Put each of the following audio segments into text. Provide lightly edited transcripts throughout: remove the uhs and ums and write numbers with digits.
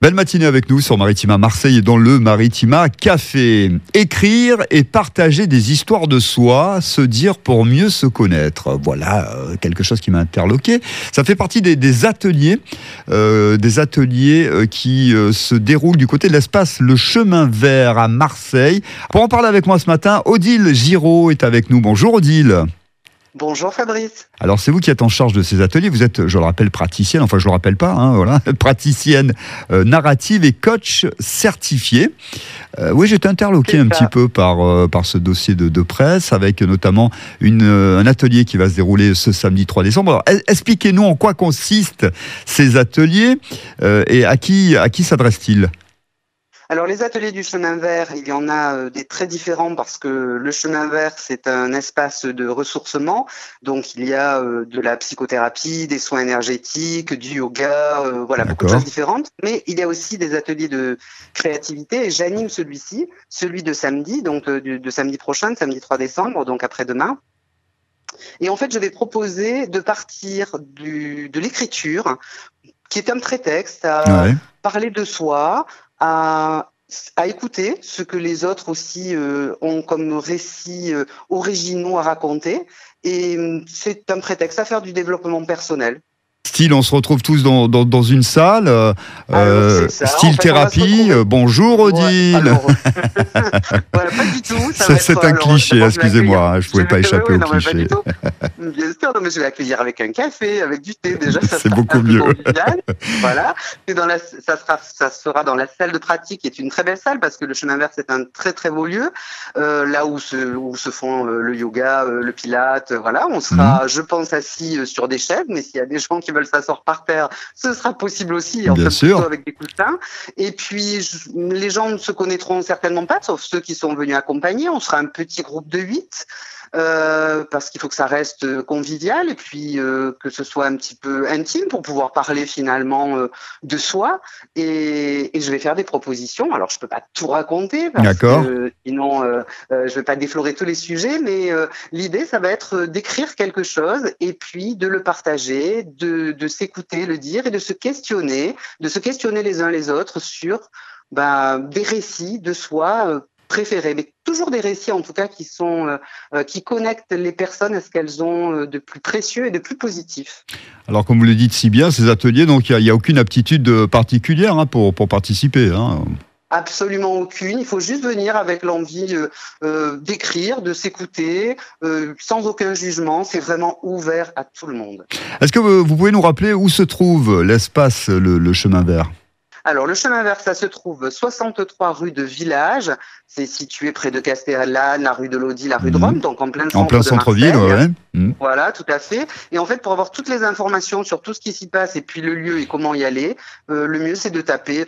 Belle matinée avec nous sur Maritima Marseille et dans le Maritima Café. Écrire et partager des histoires de soi, se dire pour mieux se connaître. Voilà quelque chose qui m'a interloqué. Ça fait partie des ateliers qui se déroulent du côté de l'espace Le Chemin Vert à Marseille. Pour en parler avec moi ce matin, Odile Giraud est avec nous. Bonjour Odile. Bonjour Fabrice. Alors c'est vous qui êtes en charge de ces ateliers, vous êtes, je le rappelle, praticienne, enfin je le rappelle pas, praticienne narrative et coach certifié. Oui, j'étais interloqué un petit peu par ce dossier de presse, avec notamment un atelier qui va se dérouler ce samedi 3 décembre. Alors, expliquez-nous en quoi consistent ces ateliers et à qui s'adressent-ils ? Alors les ateliers du chemin vert, il y en a des très différents parce que le chemin vert, c'est un espace de ressourcement. Donc il y a de la psychothérapie, des soins énergétiques, du yoga, beaucoup de choses différentes. Mais il y a aussi des ateliers de créativité et j'anime celui de samedi, donc de samedi prochain, samedi 3 décembre, donc après-demain. Et en fait, je vais proposer de partir de l'écriture, qui est un prétexte à parler de soi, à écouter ce que les autres aussi ont comme récits originaux à raconter. Et c'est un prétexte à faire du développement personnel. Style, on se retrouve tous dans une salle, style thérapie. Bonjour Odile. Voilà, pas du tout. C'est un cliché, excusez-moi, je ne pouvais pas échapper au cliché. Pas du tout. Bien sûr, mais je vais accueillir avec un café, avec du thé, déjà. C'est beaucoup mieux. Voilà. Et ça sera dans la salle de pratique, qui est une très belle salle, parce que le chemin vert, c'est un très très beau lieu, là où se font le yoga, le pilate, voilà. On sera, je pense, assis sur des chaises, mais s'il y a des gens qui veulent s'asseoir par terre, ce sera possible aussi, Bien sûr. plutôt avec des coussins. Et puis, les gens ne se connaîtront certainement pas, sauf ceux qui sont venus accompagner. On sera un petit groupe de 8, parce qu'il faut que ça reste convivial et puis que ce soit un petit peu intime pour pouvoir parler finalement de soi. Et je vais faire des propositions. Alors, je peux pas tout raconter parce que sinon, je vais pas déflorer tous les sujets, mais l'idée, ça va être d'écrire quelque chose et puis de le partager, de s'écouter, le dire et de se questionner les uns les autres sur des récits de soi préférés, mais toujours des récits en tout cas qui connectent les personnes à ce qu'elles ont de plus précieux et de plus positif. Alors comme vous le dites si bien, ces ateliers, donc il n'y a aucune aptitude particulière pour participer. Absolument aucune. Il faut juste venir avec l'envie d'écrire, de s'écouter, sans aucun jugement. C'est vraiment ouvert à tout le monde. Est-ce que vous pouvez nous rappeler où se trouve l'espace le Chemin Vert ? Alors, le chemin vert, ça se trouve 63 rue de Village. C'est situé près de Castellane, la rue de Lodi, la rue de Rome, donc en plein centre-ville, Voilà, tout à fait. Et en fait, pour avoir toutes les informations sur tout ce qui s'y passe et puis le lieu et comment y aller, le mieux, c'est de taper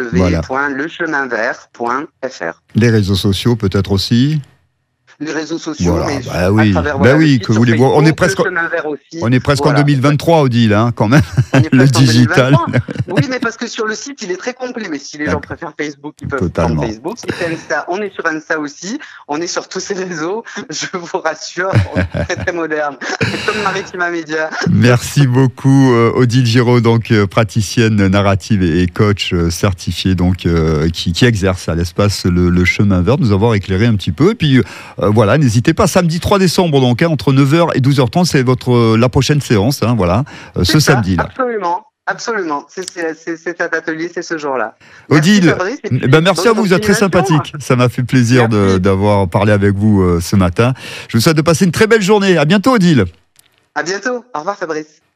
www.lecheminvert.fr. Les réseaux sociaux, peut-être aussi. Les réseaux sociaux, mais à travers que voulez-vous. On est presque en 2023, Odile, quand même. Le digital. Oui, mais parce que sur le site, il est très complet. Mais si les gens préfèrent Facebook, ils peuvent prendre Facebook. Si c'est Insta, on est sur Insta aussi. On est sur tous ces réseaux. Je vous rassure, on est très très moderne, comme Maritima Média. Merci beaucoup, Odile Giraud, donc praticienne narrative et coach certifiée, donc qui exerce à l'espace le Chemin Vert, nous avoir éclairé un petit peu. Et puis voilà, n'hésitez pas, samedi 3 décembre, donc, entre 9h et 12h30, c'est la prochaine séance, ce samedi-là. Absolument. C'est cet atelier, c'est ce jour-là. Odile, merci à vous, vous êtes très sympathique. Ça m'a fait plaisir d'avoir parlé avec vous ce matin. Je vous souhaite de passer une très belle journée. À bientôt, Odile. À bientôt. Au revoir, Fabrice.